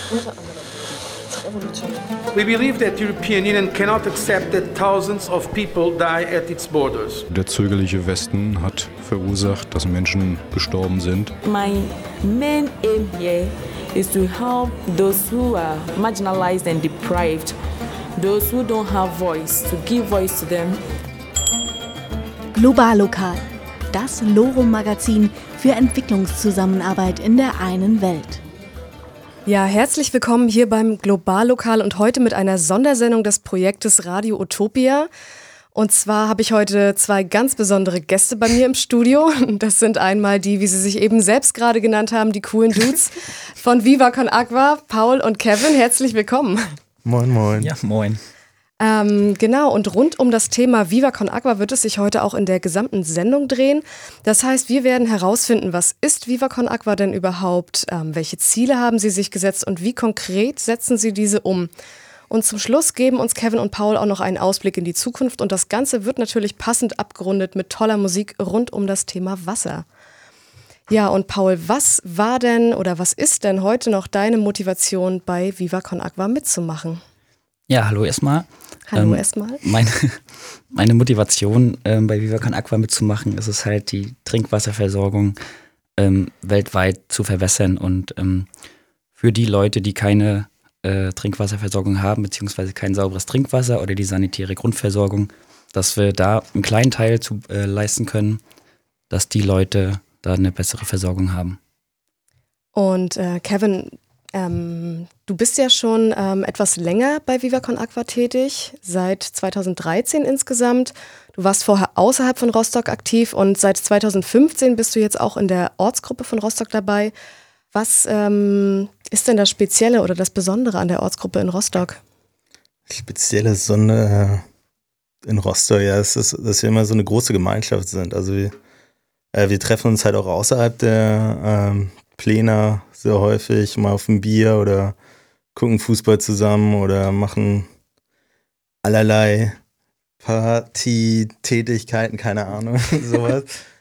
We believe that European Union cannot accept that thousands of people die at its borders. Der zögerliche Westen hat verursacht, dass Menschen gestorben sind. My main aim here is to help those who are marginalized and deprived, those who don't have voice, to give voice to them. Global-Lokal, das Lorum-Magazin für Entwicklungszusammenarbeit in der einen Welt. Ja, herzlich willkommen hier beim Global-Lokal und heute mit einer Sondersendung des Projektes Radio Utopia. Und zwar habe ich heute zwei ganz besondere Gäste bei mir im Studio. Das sind einmal die, wie sie sich eben selbst gerade genannt haben, die coolen Dudes von Viva Con Agua, Paul und Kevin. Herzlich willkommen. Moin, moin. Ja, moin. Genau, und rund um das Thema Viva Con Agua wird es sich heute auch in der gesamten Sendung drehen. Das heißt, wir werden herausfinden, was ist Viva Con Agua denn überhaupt, welche Ziele haben sie sich gesetzt und wie konkret setzen sie diese um. Und zum Schluss geben uns Kevin und Paul auch noch einen Ausblick in die Zukunft und das Ganze wird natürlich passend abgerundet mit toller Musik rund um das Thema Wasser. Ja, und Paul, was war denn oder was ist denn heute noch deine Motivation bei Viva Con Agua mitzumachen? Ja, hallo erstmal. Hallo erstmal. Meine Motivation bei Viva Con Agua mitzumachen, ist es halt, die Trinkwasserversorgung weltweit zu verbessern und für die Leute, die keine Trinkwasserversorgung haben, beziehungsweise kein sauberes Trinkwasser oder die sanitäre Grundversorgung, dass wir da einen kleinen Teil zu leisten können, dass die Leute da eine bessere Versorgung haben. Und Kevin, du bist ja schon etwas länger bei Viva Con Agua tätig, seit 2013 insgesamt. Du warst vorher außerhalb von Rostock aktiv und seit 2015 bist du jetzt auch in der Ortsgruppe von Rostock dabei. Was ist denn das Spezielle oder das Besondere an der Ortsgruppe in Rostock? Spezielle Sonne in Rostock, ja, ist, dass wir immer so eine große Gemeinschaft sind. Also wir treffen uns halt auch außerhalb der Pläne sehr häufig, mal auf ein Bier oder gucken Fußball zusammen oder machen allerlei Partytätigkeiten, keine Ahnung, sowas.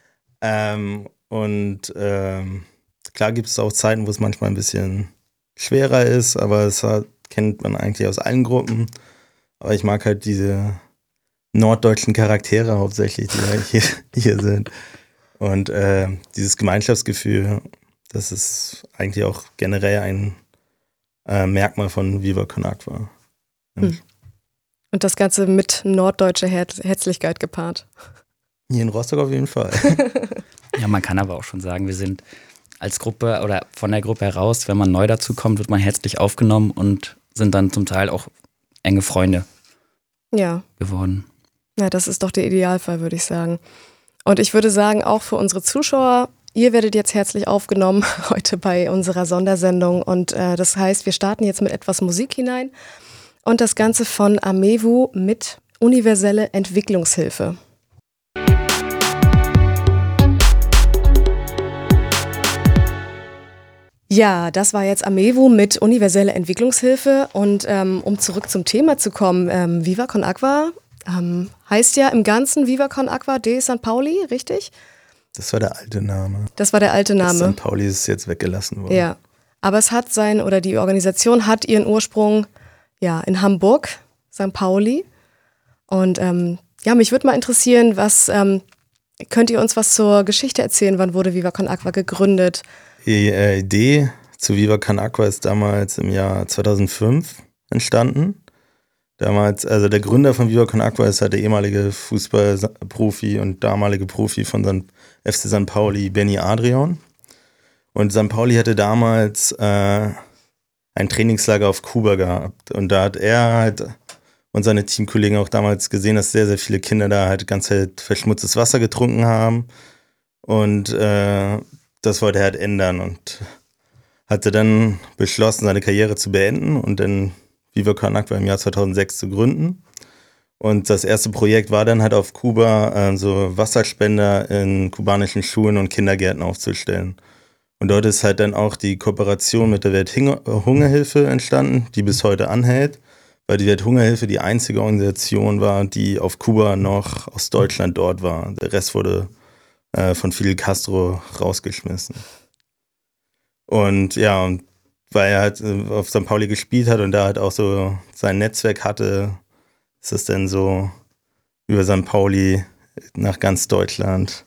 Klar gibt es auch Zeiten, wo es manchmal ein bisschen schwerer ist, aber das kennt man eigentlich aus allen Gruppen. Aber ich mag halt diese norddeutschen Charaktere hauptsächlich, die halt hier sind. Und dieses Gemeinschaftsgefühl, das ist eigentlich auch generell ein Merkmal von Viva Con Agua. Und das Ganze mit norddeutscher Herzlichkeit gepaart. Hier in Rostock auf jeden Fall. Ja, man kann aber auch schon sagen, wir sind als Gruppe oder von der Gruppe heraus, wenn man neu dazu kommt, wird man herzlich aufgenommen und sind dann zum Teil auch enge Freunde geworden. Ja, das ist doch der Idealfall, würde ich sagen. Und ich würde sagen, auch für unsere Zuschauer, ihr werdet jetzt herzlich aufgenommen heute bei unserer Sondersendung. Und das heißt, wir starten jetzt mit etwas Musik hinein und das Ganze von Amewu mit Universelle Entwicklungshilfe. Ja, das war jetzt Amewu mit Universelle Entwicklungshilfe. Und um zurück zum Thema zu kommen, Viva Con Agua heißt ja im Ganzen Viva Con Agua de St. Pauli, richtig? Das war der alte Name. Das war der alte Name. St. Pauli ist jetzt weggelassen worden. Ja, aber es hat die Organisation hat ihren Ursprung in Hamburg, St. Pauli. Und mich würde mal interessieren, könnt ihr uns was zur Geschichte erzählen? Wann wurde Viva Con Agua gegründet? Die Idee zu Viva Con Agua ist damals im Jahr 2005 entstanden. Damals, also der Gründer von Viva Con Agua ist halt der ehemalige Fußballprofi und damalige Profi von FC St. Pauli, Benny Adrian. Und St. Pauli hatte damals ein Trainingslager auf Kuba gehabt. Und da hat er halt und seine Teamkollegen auch damals gesehen, dass sehr, sehr viele Kinder da halt die ganze Zeit verschmutztes Wasser getrunken haben. Und das wollte er halt ändern und hatte dann beschlossen, seine Karriere zu beenden und dann Viva Con Agua im Jahr 2006 zu gründen. Und das erste Projekt war dann halt auf Kuba, so Wasserspender in kubanischen Schulen und Kindergärten aufzustellen. Und dort ist halt dann auch die Kooperation mit der Welthungerhilfe entstanden, die bis heute anhält, weil die Welthungerhilfe die einzige Organisation war, die auf Kuba noch aus Deutschland dort war. Der Rest wurde von Fidel Castro rausgeschmissen. Und weil er halt auf St. Pauli gespielt hat und da halt auch so sein Netzwerk hatte, ist es dann so über St. Pauli nach ganz Deutschland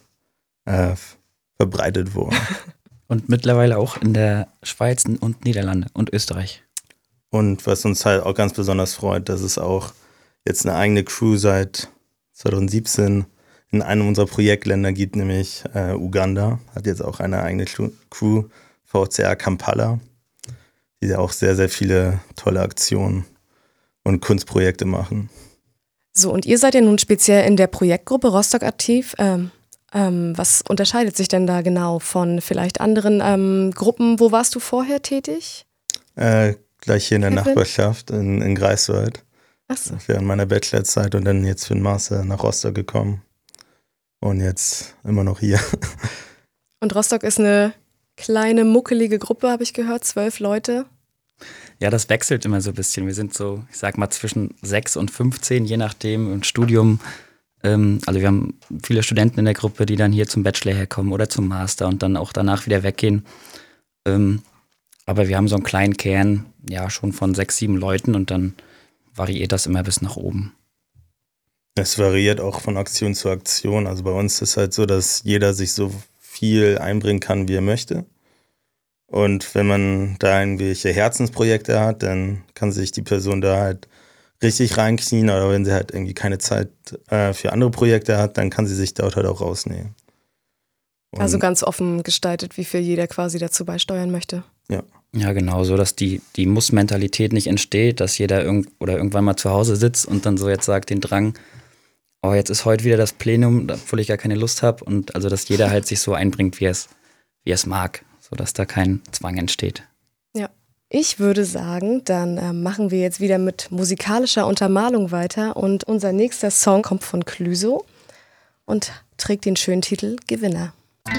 verbreitet worden. Und mittlerweile auch in der Schweiz und Niederlande und Österreich. Und was uns halt auch ganz besonders freut, dass es auch jetzt eine eigene Crew seit 2017 in einem unserer Projektländer gibt, nämlich Uganda, hat jetzt auch eine eigene Crew, VCR Kampala, die ja auch sehr, sehr viele tolle Aktionen und Kunstprojekte machen. So, und ihr seid ja nun speziell in der Projektgruppe Rostock aktiv. Was unterscheidet sich denn da genau von vielleicht anderen Gruppen? Wo warst du vorher tätig? Gleich hier in der Kevin? Nachbarschaft in Greifswald. Ach so. Während meiner Bachelorzeit und dann jetzt für den Master nach Rostock gekommen. Und jetzt immer noch hier. Und Rostock ist eine kleine, muckelige Gruppe, habe ich gehört, 12 Leute. Ja, das wechselt immer so ein bisschen. Wir sind so, ich sag mal, zwischen 6 und 15, je nachdem, im Studium. Also wir haben viele Studenten in der Gruppe, die dann hier zum Bachelor herkommen oder zum Master und dann auch danach wieder weggehen. Aber wir haben so einen kleinen Kern, ja, schon von 6, 7 Leuten und dann variiert das immer bis nach oben. Es variiert auch von Aktion zu Aktion. Also bei uns ist halt so, dass jeder sich so viel einbringen kann, wie er möchte. Und wenn man da irgendwelche Herzensprojekte hat, dann kann sich die Person da halt richtig reinknien. Oder wenn sie halt irgendwie keine Zeit für andere Projekte hat, dann kann sie sich dort halt auch rausnehmen. Und Also ganz offen gestaltet, wie viel jeder quasi dazu beisteuern möchte. ja. Ja, genau, so dass die Muss-Mentalität nicht entsteht, dass jeder irgendwann mal zu Hause sitzt und dann so jetzt sagt den Drang, oh, jetzt ist heute wieder das Plenum, obwohl ich gar keine Lust habe. Und also, dass jeder halt sich so einbringt, wie er es mag, sodass da kein Zwang entsteht. Ja. Ich würde sagen, dann machen wir jetzt wieder mit musikalischer Untermalung weiter und unser nächster Song kommt von Clüso und trägt den schönen Titel Gewinner.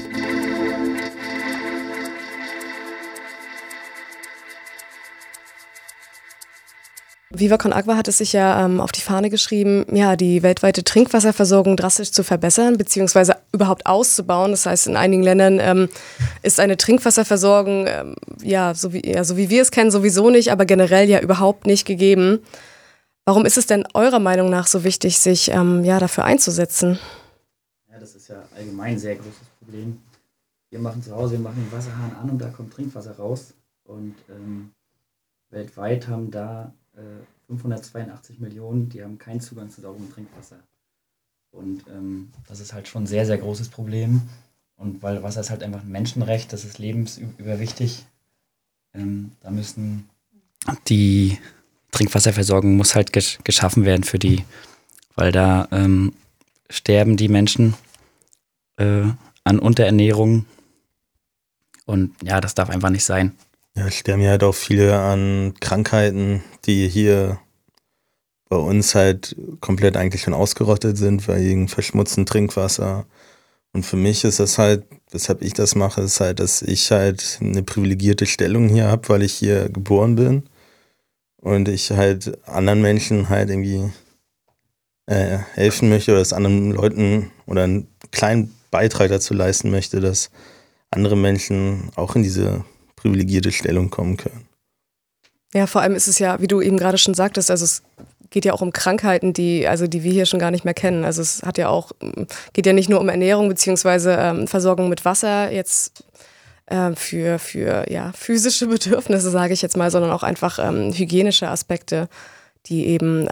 Viva Con Agua hat es sich ja auf die Fahne geschrieben, ja, die weltweite Trinkwasserversorgung drastisch zu verbessern beziehungsweise überhaupt auszubauen. Das heißt, in einigen Ländern ist eine Trinkwasserversorgung, so wie wir es kennen, sowieso nicht, aber generell ja überhaupt nicht gegeben. Warum ist es denn eurer Meinung nach so wichtig, sich dafür einzusetzen? Ja, das ist ja allgemein ein sehr großes Problem. Wir machen zu Hause, wir machen den Wasserhahn an und da kommt Trinkwasser raus. Und weltweit haben da 582 Millionen, die haben keinen Zugang zu sauberem Trinkwasser. Und das ist halt schon ein sehr, sehr großes Problem. Und weil Wasser ist halt einfach ein Menschenrecht, das ist lebensüberwichtig. Da müssen die Trinkwasserversorgung muss halt geschaffen werden für die, weil da sterben die Menschen an Unterernährung. Und ja, das darf einfach nicht sein. Ja, es sterben ja halt auch viele an Krankheiten, die hier bei uns halt komplett eigentlich schon ausgerottet sind, wegen verschmutzten Trinkwasser. Und für mich ist das halt, weshalb ich das mache, ist halt, dass ich halt eine privilegierte Stellung hier habe, weil ich hier geboren bin. Und ich halt anderen Menschen halt irgendwie helfen möchte oder es anderen Leuten oder einen kleinen Beitrag dazu leisten möchte, dass andere Menschen auch in diese privilegierte Stellung kommen können. Ja, vor allem ist es ja, wie du eben gerade schon sagtest, also es geht ja auch um Krankheiten, die wir hier schon gar nicht mehr kennen. Also es geht ja nicht nur um Ernährung beziehungsweise Versorgung mit Wasser jetzt für physische Bedürfnisse, sage ich jetzt mal, sondern auch einfach hygienische Aspekte, die eben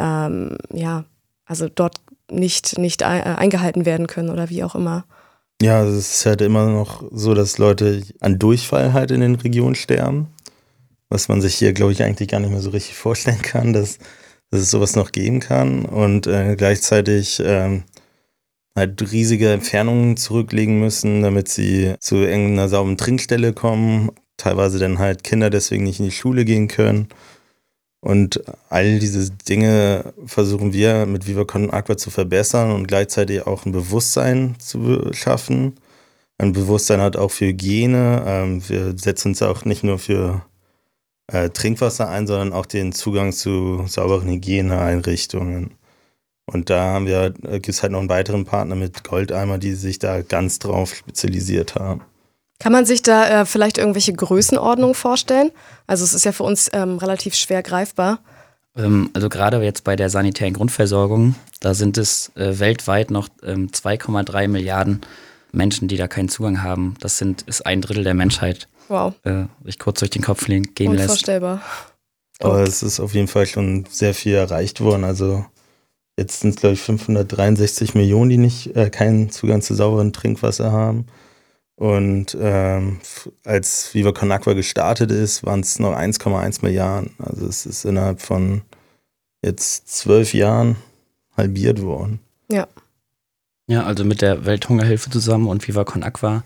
dort nicht eingehalten werden können oder wie auch immer. Ja, es ist halt immer noch so, dass Leute an Durchfall halt in den Regionen sterben, was man sich hier, glaube ich, eigentlich gar nicht mehr so richtig vorstellen kann, dass es sowas noch geben kann und gleichzeitig halt riesige Entfernungen zurücklegen müssen, damit sie zu irgendeiner sauberen Trinkstelle kommen, teilweise dann halt Kinder deswegen nicht in die Schule gehen können. Und all diese Dinge versuchen wir mit Viva Con Agua zu verbessern und gleichzeitig auch ein Bewusstsein zu schaffen. Ein Bewusstsein hat auch für Hygiene. Wir setzen uns auch nicht nur für Trinkwasser ein, sondern auch den Zugang zu sauberen Hygieneeinrichtungen. Und da gibt es halt noch einen weiteren Partner mit Goldeimer, die sich da ganz drauf spezialisiert haben. Kann man sich da vielleicht irgendwelche Größenordnungen vorstellen? Also es ist ja für uns relativ schwer greifbar. Also gerade jetzt bei der sanitären Grundversorgung, da sind es weltweit noch 2,3 Milliarden Menschen, die da keinen Zugang haben. Das ist 1/3 der Menschheit. Wow. Sich kurz durch den Kopf gehen lässt. Unvorstellbar. Aber es ist auf jeden Fall schon sehr viel erreicht worden. Also jetzt sind es, glaube ich, 563 Millionen, die keinen Zugang zu sauberem Trinkwasser haben. Und als Viva Con Agua gestartet ist, waren es noch 1,1 Milliarden. Also es ist innerhalb von jetzt 12 Jahren halbiert worden. Ja. Ja, also mit der Welthungerhilfe zusammen und Viva Con Agua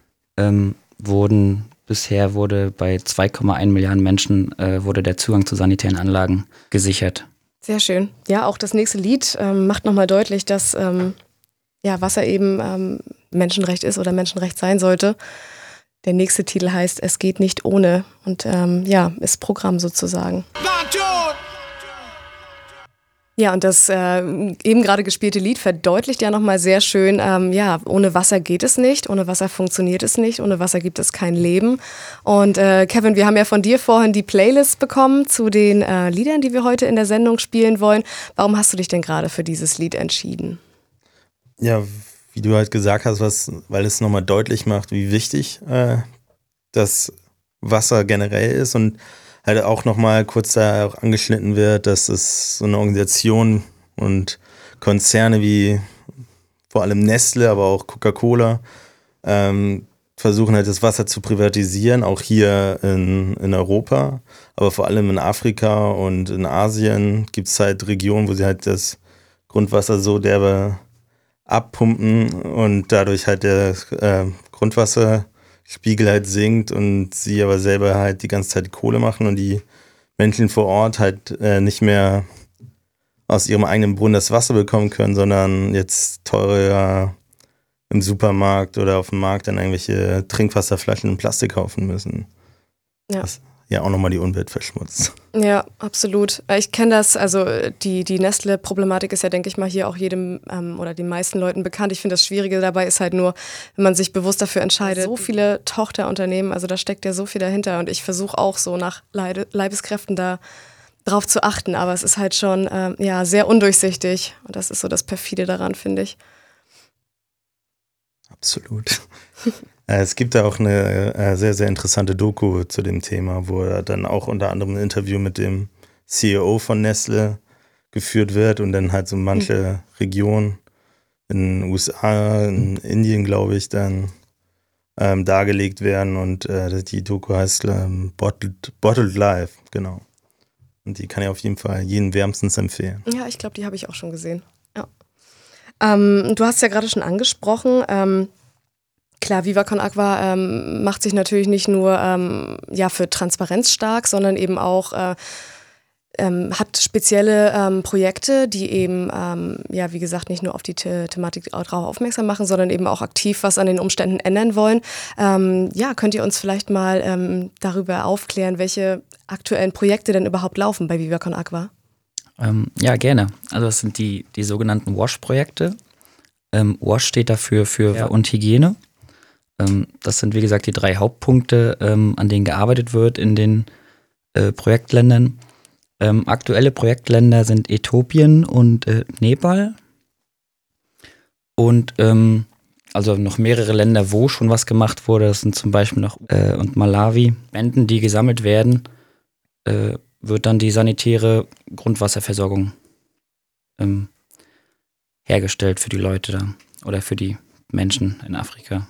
wurde bei 2,1 Milliarden Menschen wurde der Zugang zu sanitären Anlagen gesichert. Sehr schön. Ja, auch das nächste Lied macht nochmal deutlich, dass Wasser eben Menschenrecht ist oder Menschenrecht sein sollte. Der nächste Titel heißt Es geht nicht ohne und ist Programm sozusagen. Ja, und das eben gerade gespielte Lied verdeutlicht ja nochmal sehr schön, ohne Wasser geht es nicht, ohne Wasser funktioniert es nicht, ohne Wasser gibt es kein Leben. Und Kevin, wir haben ja von dir vorhin die Playlist bekommen zu den Liedern, die wir heute in der Sendung spielen wollen. Warum hast du dich denn gerade für dieses Lied entschieden? Ja, wie du halt gesagt hast, weil es nochmal deutlich macht, wie wichtig das Wasser generell ist und halt auch nochmal kurz da auch angeschnitten wird, dass es so eine Organisation und Konzerne wie vor allem Nestle, aber auch Coca-Cola versuchen halt das Wasser zu privatisieren, auch hier in Europa, aber vor allem in Afrika und in Asien gibt es halt Regionen, wo sie halt das Grundwasser so derbe abpumpen und dadurch halt der Grundwasserspiegel halt sinkt und sie aber selber halt die ganze Zeit die Kohle machen und die Menschen vor Ort halt nicht mehr aus ihrem eigenen Brunnen das Wasser bekommen können, sondern jetzt teurer im Supermarkt oder auf dem Markt dann irgendwelche Trinkwasserflaschen in Plastik kaufen müssen. Ja. Das ja auch nochmal die Umwelt verschmutzt. Ja, absolut. Ich kenne das, also die Nestle-Problematik ist ja, denke ich mal, hier auch jedem oder den meisten Leuten bekannt. Ich finde, das Schwierige dabei ist halt nur, wenn man sich bewusst dafür entscheidet, so viele Tochterunternehmen, also da steckt ja so viel dahinter und ich versuche auch so nach Leibeskräften da drauf zu achten, aber es ist halt schon sehr undurchsichtig und das ist so das Perfide daran, finde ich. Absolut. Es gibt da auch eine sehr, sehr interessante Doku zu dem Thema, wo dann auch unter anderem ein Interview mit dem CEO von Nestle geführt wird und dann halt so manche Regionen in den USA, in Indien, glaube ich, dann dargelegt werden und die Doku heißt Bottled Life, genau. Und die kann ich auf jeden Fall jedem wärmstens empfehlen. Ja, ich glaube, die habe ich auch schon gesehen. Ja. Du hast ja gerade schon angesprochen, klar, Viva Con Agua macht sich natürlich nicht nur für Transparenz stark, sondern eben auch hat spezielle Projekte, die eben, wie gesagt, nicht nur auf die Thematik darauf aufmerksam machen, sondern eben auch aktiv was an den Umständen ändern wollen. Könnt ihr uns vielleicht mal darüber aufklären, welche aktuellen Projekte denn überhaupt laufen bei Viva Con Agua? Ja, gerne. Also das sind die sogenannten WASH-Projekte. WASH steht dafür für und Hygiene. Das sind, wie gesagt, die 3 Hauptpunkte, an denen gearbeitet wird in den Projektländern. Aktuelle Projektländer sind Äthiopien und Nepal. Und also noch mehrere Länder, wo schon was gemacht wurde. Das sind zum Beispiel noch und Malawi. Spenden, die gesammelt werden, wird dann die sanitäre Grundwasserversorgung hergestellt für die Leute da oder für die Menschen in Afrika.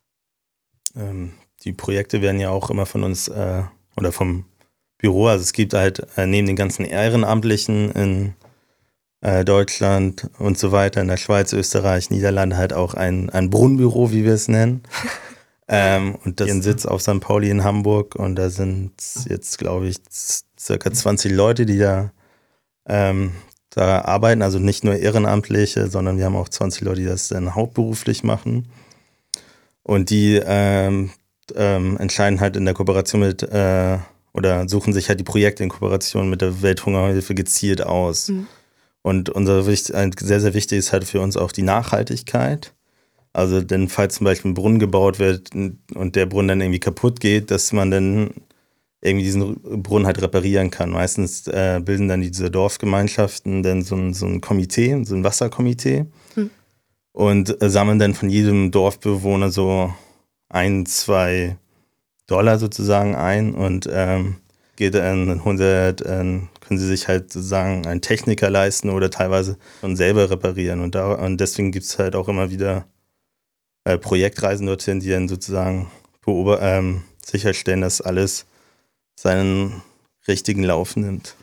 Die Projekte werden ja auch immer von uns oder vom Büro, also es gibt halt neben den ganzen Ehrenamtlichen in Deutschland und so weiter, in der Schweiz, Österreich, Niederlande halt auch ein Brunnenbüro, wie wir es nennen. Und das ihren Sitz auf St. Pauli in Hamburg und da sind jetzt, glaube ich, circa 20 Leute, die da arbeiten, also nicht nur Ehrenamtliche, sondern wir haben auch 20 Leute, die das dann hauptberuflich machen. Und die entscheiden halt in der Kooperation mit oder suchen sich halt die Projekte in Kooperation mit der Welthungerhilfe gezielt aus. Mhm. Und sehr, sehr wichtig ist halt für uns auch die Nachhaltigkeit. Also denn falls zum Beispiel ein Brunnen gebaut wird und der Brunnen dann irgendwie kaputt geht, dass man dann irgendwie diesen Brunnen halt reparieren kann. Meistens bilden dann diese Dorfgemeinschaften dann so ein Komitee, so ein Wasserkomitee und sammeln dann von jedem Dorfbewohner so 1-2 Dollar sozusagen ein und geht dann können sie sich halt sozusagen einen Techniker leisten oder teilweise schon selber reparieren. Und deswegen gibt es halt auch immer wieder Projektreisen dorthin, die dann sozusagen sicherstellen, dass alles seinen richtigen Lauf nimmt.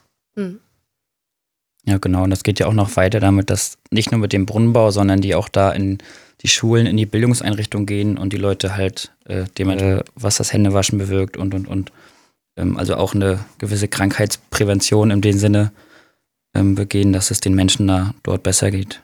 Ja, genau. Und das geht ja auch noch weiter damit, dass nicht nur mit dem Brunnenbau, sondern die auch da in die Schulen, in die Bildungseinrichtungen gehen und die Leute halt was das Händewaschen bewirkt und also auch eine gewisse Krankheitsprävention in dem Sinne begehen, dass es den Menschen dort besser geht.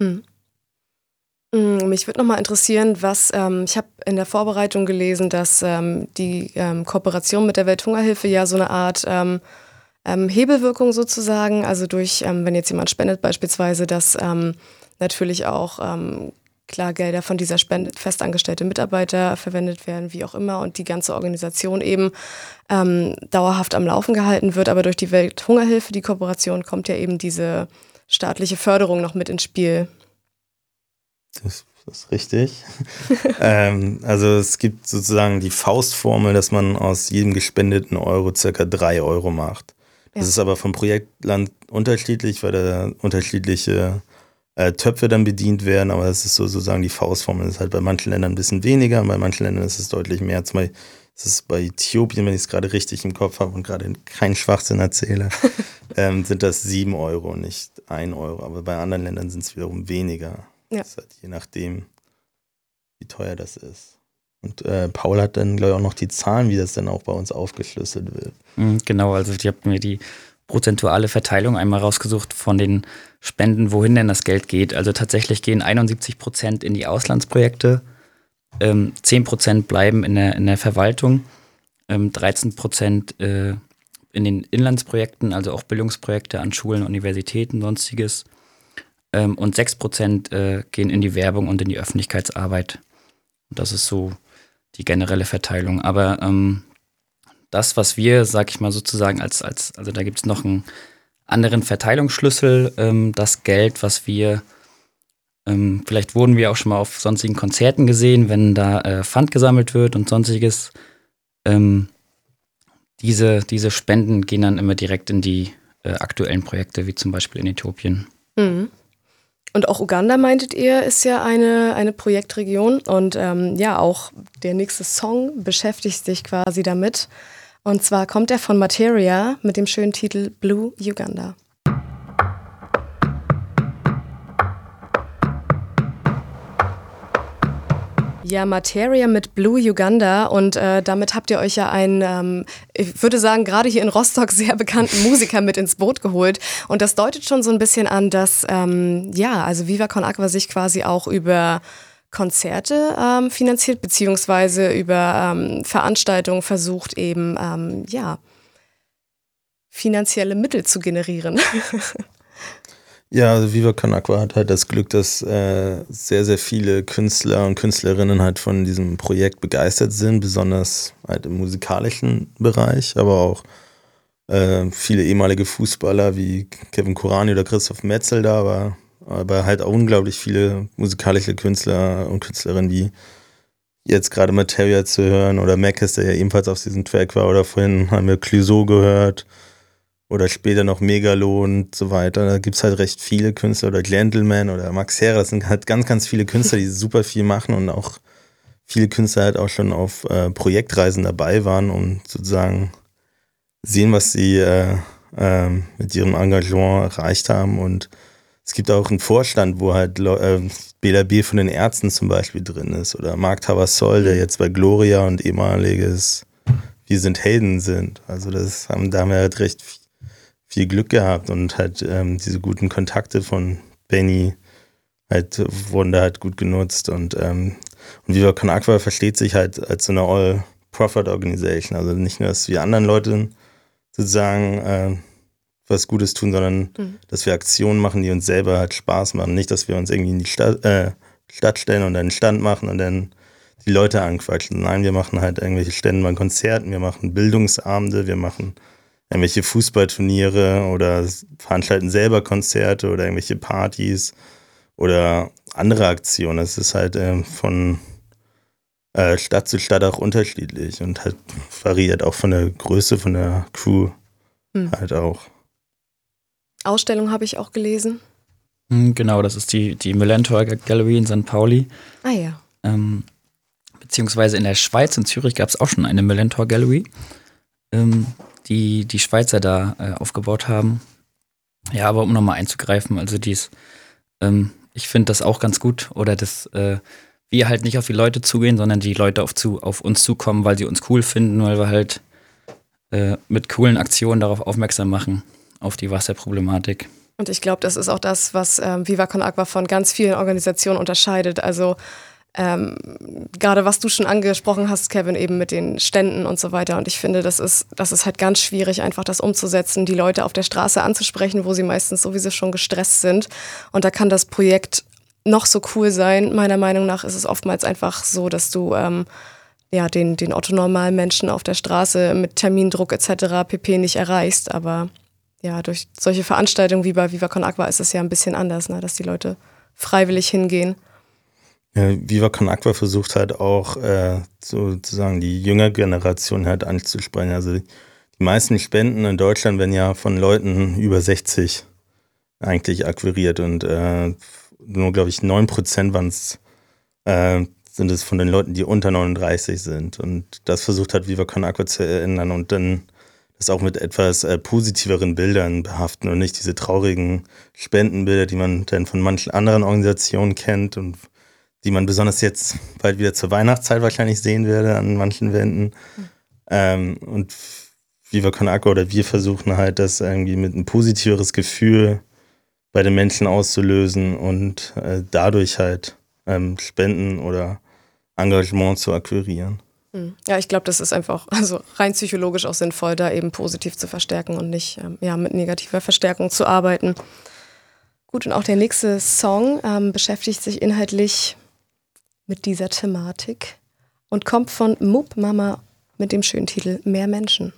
Mich würde nochmal interessieren, ich habe in der Vorbereitung gelesen, dass die Kooperation mit der Welthungerhilfe ja so eine Art Hebelwirkung sozusagen, also durch, wenn jetzt jemand spendet beispielsweise, dass natürlich auch klar Gelder von dieser Spende festangestellte Mitarbeiter verwendet werden, wie auch immer, und die ganze Organisation eben dauerhaft am Laufen gehalten wird. Aber durch die Welthungerhilfe, die Kooperation, kommt ja eben diese staatliche Förderung noch mit ins Spiel. Das ist richtig. Also es gibt sozusagen die Faustformel, dass man aus jedem gespendeten Euro circa 3 Euro macht. Das ist aber vom Projektland unterschiedlich, weil da unterschiedliche Töpfe dann bedient werden, aber das ist sozusagen die Faustformel. Das ist halt bei manchen Ländern ein bisschen weniger, bei manchen Ländern ist es deutlich mehr. Zum Beispiel ist es bei Äthiopien, wenn ich es gerade richtig im Kopf habe und gerade keinen Schwachsinn erzähle, sind das 7 Euro, nicht 1 Euro. Aber bei anderen Ländern sind es wiederum weniger. Ja. Das ist halt je nachdem, wie teuer das ist. Und Paul hat dann, glaube ich, auch noch die Zahlen, wie das dann auch bei uns aufgeschlüsselt wird. Genau, also ich habe mir die prozentuale Verteilung einmal rausgesucht von den Spenden, wohin denn das Geld geht. Also tatsächlich gehen 71% in die Auslandsprojekte, 10% bleiben in der Verwaltung, 13% in den Inlandsprojekten, also auch Bildungsprojekte an Schulen, Universitäten, sonstiges. Und 6% gehen in die Werbung und in die Öffentlichkeitsarbeit. Und das ist so die generelle Verteilung. Aber das, was wir, sag ich mal sozusagen, also da gibt es noch einen anderen Verteilungsschlüssel, das Geld, was wir, vielleicht wurden wir auch schon mal auf sonstigen Konzerten gesehen, wenn da Pfand gesammelt wird und sonstiges. Diese Spenden gehen dann immer direkt in die aktuellen Projekte, wie zum Beispiel in Äthiopien. Mhm. Und auch Uganda, meintet ihr, ist ja eine Projektregion und ja, auch der nächste Song beschäftigt sich quasi damit. Und zwar kommt er von Materia mit dem schönen Titel Blue Uganda. Ja, Materia mit Blue Uganda und damit habt ihr euch ja einen, ich würde sagen, gerade hier in Rostock sehr bekannten Musiker mit ins Boot geholt. Und das deutet schon so ein bisschen an, dass, also Viva Con Agua sich quasi auch über Konzerte finanziert, beziehungsweise über Veranstaltungen versucht eben, finanzielle Mittel zu generieren. Ja, also Viva Con Agua hat halt das Glück, dass sehr, sehr viele Künstler und Künstlerinnen halt von diesem Projekt begeistert sind, besonders halt im musikalischen Bereich, aber auch viele ehemalige Fußballer wie Kevin Kurani oder Christoph Metzel da war, aber halt auch unglaublich viele musikalische Künstler und Künstlerinnen, wie jetzt gerade Materia zu hören oder Mackes, der ja ebenfalls auf diesem Track war, oder vorhin haben wir Clouseau gehört oder später noch Megalo und so weiter. Da gibt es halt recht viele Künstler oder Gentleman oder Max Herre, das sind halt ganz, ganz viele Künstler, die super viel machen und auch viele Künstler halt auch schon auf Projektreisen dabei waren und sozusagen sehen, was sie mit ihrem Engagement erreicht haben. Und es gibt auch einen Vorstand, wo halt Bela B. von den Ärzten zum Beispiel drin ist oder Marc Tavassol, der jetzt bei Gloria und ehemaliges Wir sind Helden sind. Also da haben wir halt recht viel Glück gehabt und halt diese guten Kontakte von Benny halt wurden da halt gut genutzt und Viva Con Agua versteht sich halt als so eine All-Profit-Organisation. Also nicht nur, dass wir anderen Leuten sozusagen was Gutes tun, sondern dass wir Aktionen machen, die uns selber halt Spaß machen. Nicht, dass wir uns irgendwie in die Stadt stellen und einen Stand machen und dann die Leute anquatschen. Nein, wir machen halt irgendwelche Stände bei Konzerten, wir machen Bildungsabende, wir machen irgendwelche Fußballturniere oder veranstalten selber Konzerte oder irgendwelche Partys oder andere Aktionen. Es ist halt von Stadt zu Stadt auch unterschiedlich und halt variiert auch von der Größe von der Crew halt auch. Ausstellung habe ich auch gelesen. Genau, das ist die Millentor Gallery in St. Pauli. Ah ja. Beziehungsweise in der Schweiz, in Zürich, gab es auch schon eine Millentor Gallery, die Schweizer da aufgebaut haben. Ja, aber um nochmal einzugreifen, also ich finde das auch ganz gut, oder dass wir halt nicht auf die Leute zugehen, sondern die Leute auf uns zukommen, weil sie uns cool finden, weil wir halt mit coolen Aktionen darauf aufmerksam machen, auf die Wasserproblematik. Und ich glaube, das ist auch das, was Viva Con Agua von ganz vielen Organisationen unterscheidet. Also gerade was du schon angesprochen hast, Kevin, eben mit den Ständen und so weiter. Und ich finde, das ist halt ganz schwierig, einfach das umzusetzen, die Leute auf der Straße anzusprechen, wo sie meistens sowieso schon gestresst sind. Und da kann das Projekt noch so cool sein. Meiner Meinung nach ist es oftmals einfach so, dass du den Otto-Normal-Menschen auf der Straße mit Termindruck etc. pp. Nicht erreichst. Aber ja, durch solche Veranstaltungen wie bei Viva Con Agua ist es ja ein bisschen anders, ne? Dass die Leute freiwillig hingehen. Ja, Viva Con Agua versucht halt auch sozusagen die jüngere Generation halt anzusprechen. Also die meisten Spenden in Deutschland werden ja von Leuten über 60 eigentlich akquiriert und nur, glaube ich, 9% sind es von den Leuten, die unter 39 sind. Und das versucht halt Viva Con Agua zu ändern und dann das auch mit etwas positiveren Bildern behaften und nicht diese traurigen Spendenbilder, die man dann von manchen anderen Organisationen kennt und die man besonders jetzt bald wieder zur Weihnachtszeit wahrscheinlich sehen werde an manchen Wänden. Und Viva Con Agua oder wir versuchen halt, das irgendwie mit ein positiveres Gefühl bei den Menschen auszulösen und dadurch halt Spenden oder Engagement zu akquirieren. Ja, ich glaube, das ist einfach rein psychologisch auch sinnvoll, da eben positiv zu verstärken und nicht mit negativer Verstärkung zu arbeiten. Gut, und auch der nächste Song beschäftigt sich inhaltlich mit dieser Thematik und kommt von Moop Mama mit dem schönen Titel Mehr Menschen.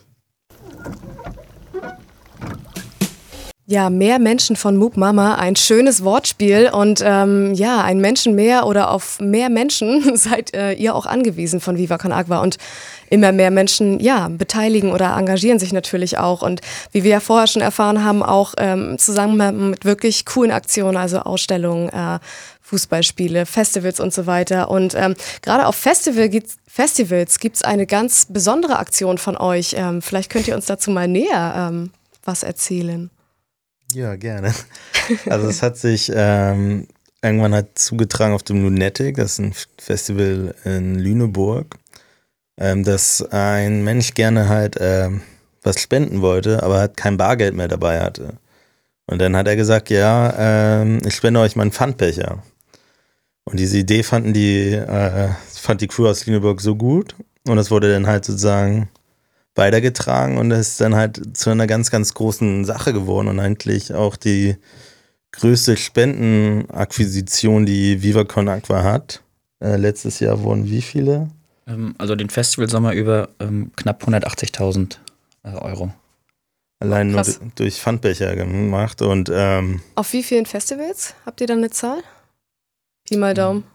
Ja, Mehr Menschen von Moop Mama, ein schönes Wortspiel und ein Menschen mehr oder auf mehr Menschen seid ihr auch angewiesen von Viva Con Agua und immer mehr Menschen beteiligen oder engagieren sich natürlich auch und wie wir ja vorher schon erfahren haben, auch zusammen mit wirklich coolen Aktionen, also Ausstellungen, Fußballspiele, Festivals und so weiter und gerade auf Festivals gibt's eine ganz besondere Aktion von euch. Vielleicht könnt ihr uns dazu mal näher was erzählen. Ja, gerne. Also es hat sich irgendwann halt zugetragen auf dem Lunatic, das ist ein Festival in Lüneburg, dass ein Mensch gerne halt was spenden wollte, aber halt kein Bargeld mehr dabei hatte. Und dann hat er gesagt, ich spende euch meinen Pfandbecher. Und diese Idee fand die Crew aus Lüneburg so gut und das wurde dann halt sozusagen weitergetragen und ist dann halt zu einer ganz, ganz großen Sache geworden und eigentlich auch die größte Spendenakquisition, die Viva Con Agua hat. Letztes Jahr wurden wie viele? Also den Festivalsommer über knapp 180.000 Euro. Allein nur durch Pfandbecher gemacht und auf wie vielen Festivals? Habt ihr dann eine Zahl? Pi mal Daumen.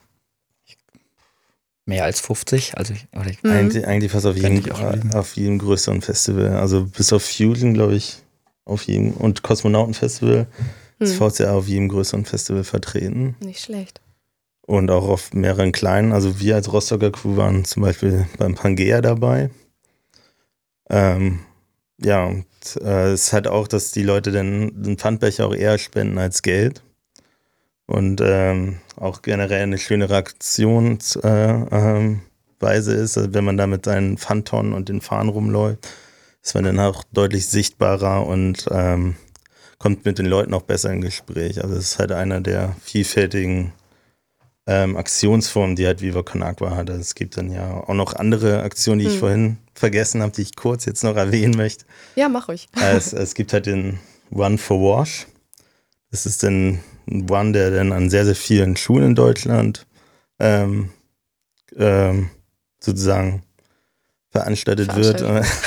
Mehr als 50, eigentlich fast auf jedem größeren Festival. Also bis auf Fusion, glaube ich, auf jedem und Kosmonautenfestival ist VCA auf jedem größeren Festival vertreten. Nicht schlecht. Und auch auf mehreren kleinen. Also wir als Rostocker Crew waren zum Beispiel beim Pangea dabei. Es ist halt auch, dass die Leute dann den Pfandbecher auch eher spenden als Geld. Und auch generell eine schöne Reaktionsweise ist, also wenn man da mit seinen Pfandtonnen und den Fahnen rumläuft, ist man dann auch deutlich sichtbarer und kommt mit den Leuten auch besser in Gespräch. Also es ist halt einer der vielfältigen Aktionsformen, die halt Viva Con Agua hat. Also es gibt dann ja auch noch andere Aktionen, die ich vorhin vergessen habe, die ich kurz jetzt noch erwähnen möchte. Ja, mach ruhig. Es gibt halt den Run for Wash. Das ist dann ein Run, der dann an sehr, sehr vielen Schulen in Deutschland sozusagen veranstaltet wird.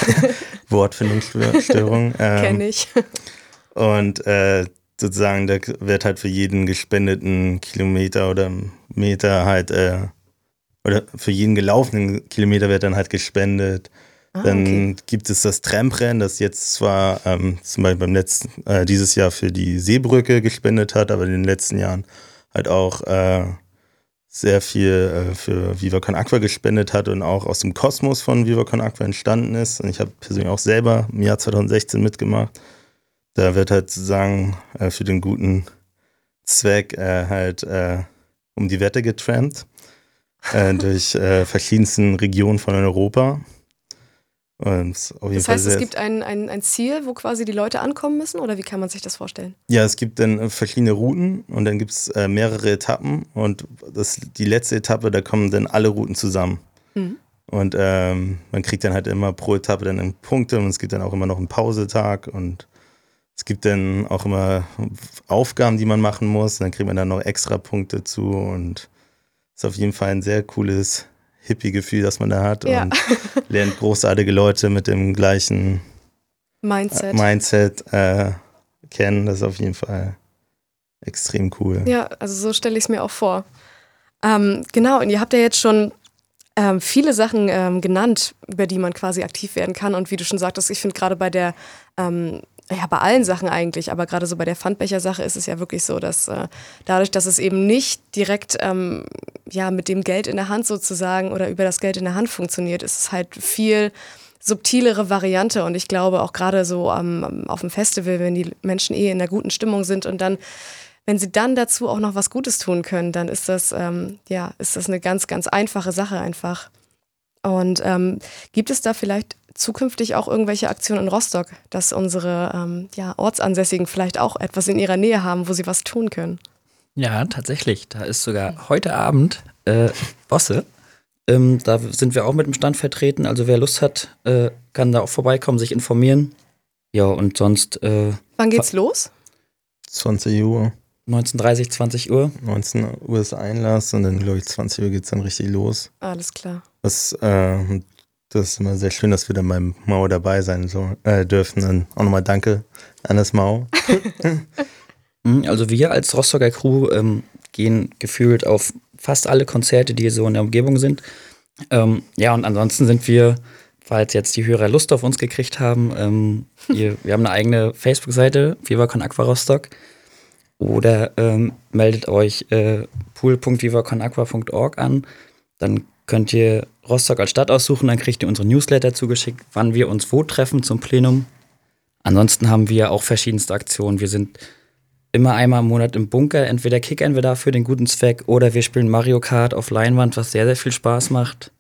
Wortfindungsstörung. Kenn ich. Und sozusagen, da wird halt für jeden gespendeten Kilometer oder Meter halt, oder für jeden gelaufenen Kilometer wird dann halt gespendet. Dann gibt es das Tramprennen, das jetzt zwar zum Beispiel dieses Jahr für die Seebrücke gespendet hat, aber in den letzten Jahren halt auch sehr viel für Viva Con Agua gespendet hat und auch aus dem Kosmos von Viva Con Agua entstanden ist. Und ich habe persönlich auch selber im Jahr 2016 mitgemacht. Da wird halt sozusagen für den guten Zweck halt um die Wette getrampt durch verschiedensten Regionen von Europa. Und auf jeden Das heißt, es gibt ein Ziel, wo quasi die Leute ankommen müssen, oder wie kann man sich das vorstellen? Ja, es gibt dann verschiedene Routen und dann gibt es mehrere Etappen und die letzte Etappe, da kommen dann alle Routen zusammen. Mhm. Und man kriegt dann halt immer pro Etappe dann Punkte und es gibt dann auch immer noch einen Pausetag und es gibt dann auch immer Aufgaben, die man machen muss. Dann kriegt man dann noch extra Punkte zu und es ist auf jeden Fall ein sehr cooles Hippie-Gefühl, das man da hat und lernt großartige Leute mit dem gleichen Mindset kennen. Das ist auf jeden Fall extrem cool. Ja, also so stelle ich es mir auch vor. Genau, und ihr habt ja jetzt schon viele Sachen genannt, über die man quasi aktiv werden kann. Und wie du schon sagtest, ich finde gerade bei der bei allen Sachen eigentlich, aber gerade so bei der Pfandbecher-Sache ist es ja wirklich so, dass dadurch, dass es eben nicht direkt mit dem Geld in der Hand sozusagen oder über das Geld in der Hand funktioniert, ist es halt viel subtilere Variante. Und ich glaube auch gerade so auf dem Festival, wenn die Menschen in einer guten Stimmung sind und dann, wenn sie dann dazu auch noch was Gutes tun können, dann ist das eine ganz, ganz einfache Sache einfach. Und gibt es da vielleicht zukünftig auch irgendwelche Aktionen in Rostock, dass unsere Ortsansässigen vielleicht auch etwas in ihrer Nähe haben, wo sie was tun können? Ja, tatsächlich. Da ist sogar heute Abend Bosse. Da sind wir auch mit dem Stand vertreten. Also wer Lust hat, kann da auch vorbeikommen, sich informieren. Ja, und sonst... Wann geht's los? 20 Uhr. 19:30, 20 Uhr. 19 Uhr ist Einlass und dann, glaube ich, 20 Uhr geht's dann richtig los. Alles klar. Das ist immer sehr schön, dass wir dann beim Mau dabei sein dürfen. Dann auch nochmal Danke an das Mau. Also wir als Rostocker Crew gehen gefühlt auf fast alle Konzerte, die so in der Umgebung sind. Und ansonsten sind wir, falls jetzt die Hörer Lust auf uns gekriegt haben, wir haben eine eigene Facebook-Seite, Viva Con Agua Rostock. Oder meldet euch pool.vivaconagua.org an. Dann könnt ihr Rostock als Stadt aussuchen, dann kriegt ihr unsere Newsletter zugeschickt, wann wir uns wo treffen zum Plenum. Ansonsten haben wir auch verschiedenste Aktionen. Wir sind immer einmal im Monat im Bunker. Entweder kickern wir da für den guten Zweck oder wir spielen Mario Kart auf Leinwand, was sehr, sehr viel Spaß macht.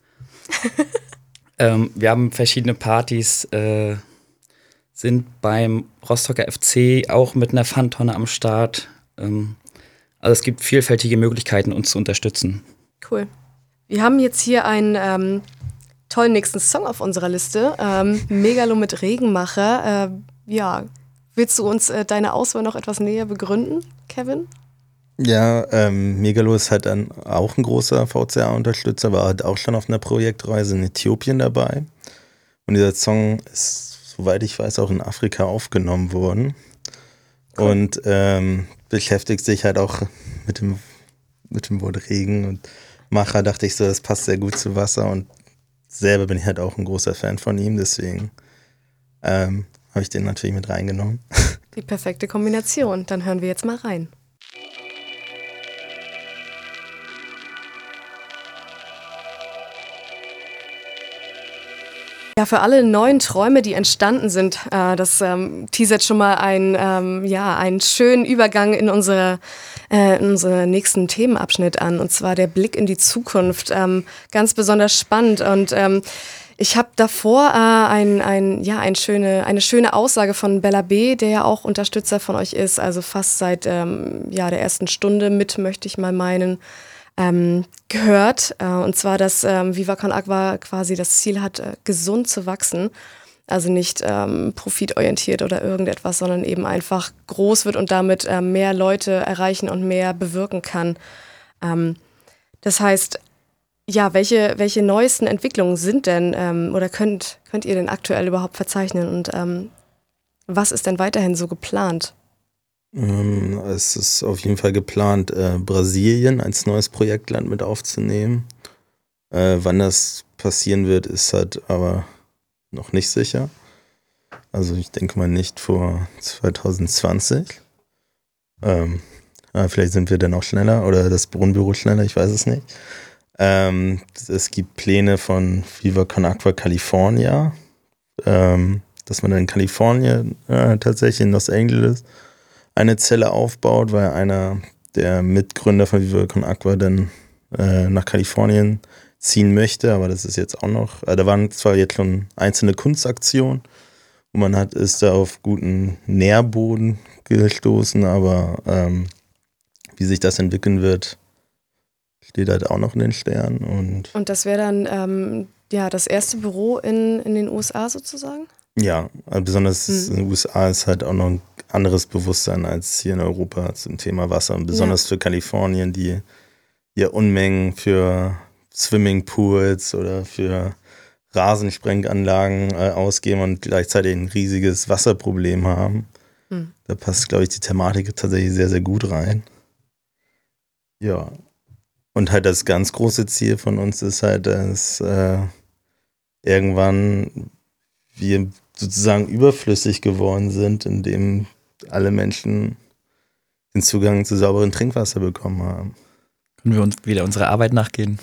Wir haben verschiedene Partys, sind beim Rostocker FC auch mit einer Pfandtonne am Start. Also es gibt vielfältige Möglichkeiten, uns zu unterstützen. Cool. Wir haben jetzt hier einen tollen nächsten Song auf unserer Liste. Megalo mit Regenmacher. Willst du uns deine Auswahl noch etwas näher begründen, Kevin? Ja, Megalo ist halt dann auch ein großer VCA-Unterstützer, war halt auch schon auf einer Projektreise in Äthiopien dabei. Und dieser Song ist, soweit ich weiß, auch in Afrika aufgenommen worden. Cool. Und beschäftigt sich halt auch mit dem Wort Regen und Macher, dachte ich so, das passt sehr gut zu Wasser und selber bin ich halt auch ein großer Fan von ihm, deswegen habe ich den natürlich mit reingenommen. Die perfekte Kombination, dann hören wir jetzt mal rein. Ja, für alle neuen Träume, die entstanden sind, das teasert schon mal einen schönen Übergang in unseren nächsten Themenabschnitt an, und zwar der Blick in die Zukunft. Ganz besonders spannend, und ich habe davor eine schöne Aussage von Bella B., der ja auch Unterstützer von euch ist, also fast seit der ersten Stunde mit, möchte ich mal meinen, gehört, und zwar, dass Viva Con Agua quasi das Ziel hat, gesund zu wachsen, also nicht profitorientiert oder irgendetwas, sondern eben einfach groß wird und damit mehr Leute erreichen und mehr bewirken kann. Das heißt, ja, welche neuesten Entwicklungen sind denn oder könnt ihr denn aktuell überhaupt verzeichnen und was ist denn weiterhin so geplant? Es ist auf jeden Fall geplant, Brasilien als neues Projektland mit aufzunehmen. Wann das passieren wird, ist halt aber noch nicht sicher. Also ich denke mal nicht vor 2020. Vielleicht sind wir dann auch schneller oder das Brunnenbüro schneller, ich weiß es nicht. Es gibt Pläne von Viva Con Agua California, dass man in Kalifornien tatsächlich in Los Angeles eine Zelle aufbaut, weil einer der Mitgründer von Viva Con Agua dann nach Kalifornien ziehen möchte, aber das ist jetzt auch noch, da waren zwar jetzt schon einzelne Kunstaktionen und man ist da auf guten Nährboden gestoßen, aber wie sich das entwickeln wird, steht halt auch noch in den Sternen. Und das wäre dann das erste Büro in den USA sozusagen? Ja, also besonders in den USA ist halt auch noch ein anderes Bewusstsein als hier in Europa zum Thema Wasser. Und besonders für Kalifornien, die ja Unmengen für Swimmingpools oder für Rasensprenganlagen ausgeben und gleichzeitig ein riesiges Wasserproblem haben. Da passt, glaube ich, die Thematik tatsächlich sehr, sehr gut rein. Ja. Und halt das ganz große Ziel von uns ist halt, dass irgendwann wir sozusagen überflüssig geworden sind, indem alle Menschen den Zugang zu sauberem Trinkwasser bekommen haben. Können wir uns wieder unserer Arbeit nachgehen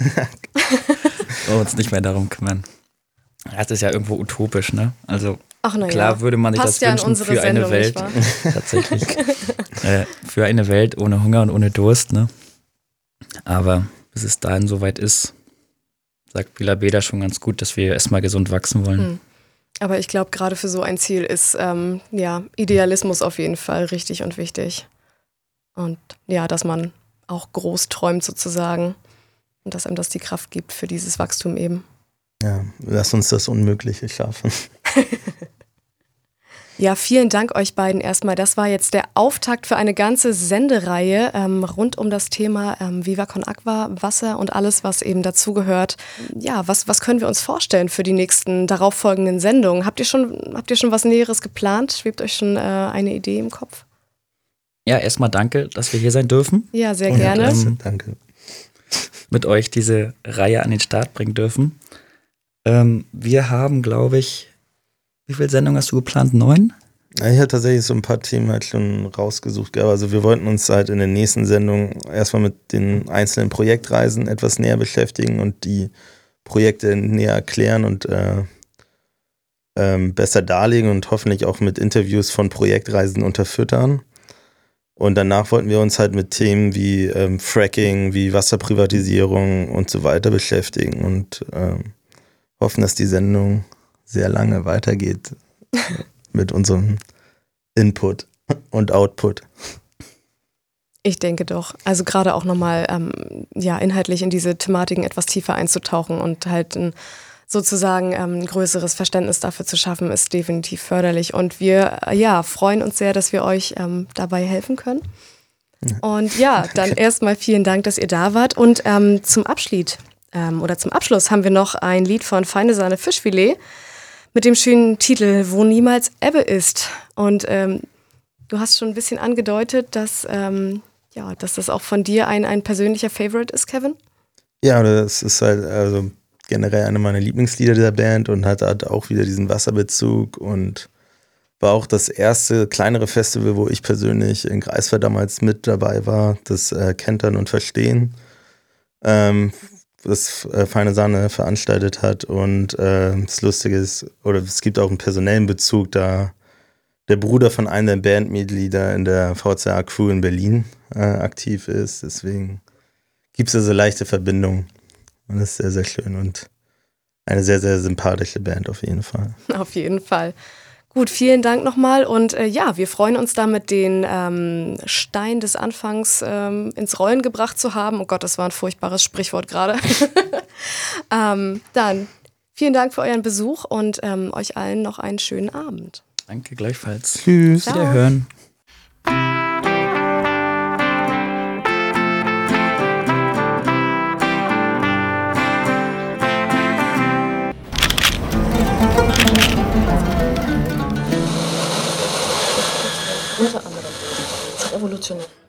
und uns nicht mehr darum kümmern. Das ist ja irgendwo utopisch, ne? Also klar würde man sich das wünschen für eine Welt, tatsächlich, für eine Welt ohne Hunger und ohne Durst, ne? Aber bis es dahin soweit ist, sagt Villa Beda schon ganz gut, dass wir erstmal gesund wachsen wollen. Aber ich glaube, gerade für so ein Ziel ist Idealismus auf jeden Fall richtig und wichtig. Und ja, dass man auch groß träumt sozusagen und dass einem das die Kraft gibt für dieses Wachstum eben. Ja, lass uns das Unmögliche schaffen. Ja, vielen Dank euch beiden erstmal. Das war jetzt der Auftakt für eine ganze Sendereihe rund um das Thema Viva Con Agua, Wasser und alles, was eben dazugehört. Ja, was können wir uns vorstellen für die nächsten darauffolgenden Sendungen? Habt ihr schon was Näheres geplant? Schwebt euch schon eine Idee im Kopf? Ja, erstmal danke, dass wir hier sein dürfen. Ja, sehr gerne. Danke. Mit euch diese Reihe an den Start bringen dürfen. Wir haben, glaube ich, wie viele Sendungen hast du geplant? 9? Ja, ich habe tatsächlich so ein paar Themen halt schon rausgesucht. Also wir wollten uns halt in den nächsten Sendungen erstmal mit den einzelnen Projektreisen etwas näher beschäftigen und die Projekte näher erklären und besser darlegen und hoffentlich auch mit Interviews von Projektreisen unterfüttern. Und danach wollten wir uns halt mit Themen wie Fracking, wie Wasserprivatisierung und so weiter beschäftigen und hoffen, dass die Sendung sehr lange weitergeht mit unserem Input und Output. Ich denke doch. Also gerade auch nochmal inhaltlich in diese Thematiken etwas tiefer einzutauchen und halt sozusagen ein größeres Verständnis dafür zu schaffen, ist definitiv förderlich. Und wir freuen uns sehr, dass wir euch dabei helfen können. Und ja, dann erstmal vielen Dank, dass ihr da wart. Und zum Abschluss haben wir noch ein Lied von Feine Sahne Fischfilet mit dem schönen Titel Wo niemals Ebbe ist. Und du hast schon ein bisschen angedeutet, dass das auch von dir ein persönlicher Favorite ist, Kevin? Ja, das ist halt also generell eine meiner Lieblingslieder der Band und hat auch wieder diesen Wasserbezug und war auch das erste kleinere Festival, wo ich persönlich in Greifswald damals mit dabei war, das Kentern und Verstehen, das Feine Sahne veranstaltet hat. Und das Lustige ist, oder es gibt auch einen personellen Bezug, da der Bruder von einem der Bandmitglieder in der VCA-Crew in Berlin aktiv ist. Deswegen gibt es also leichte Verbindungen. Und das ist sehr, sehr schön und eine sehr, sehr sympathische Band auf jeden Fall. Auf jeden Fall. Gut, vielen Dank nochmal und wir freuen uns damit, den Stein des Anfangs ins Rollen gebracht zu haben. Oh Gott, das war ein furchtbares Sprichwort gerade. Dann vielen Dank für euren Besuch und euch allen noch einen schönen Abend. Danke, gleichfalls. Tschüss. Wiederhören. evolutionär.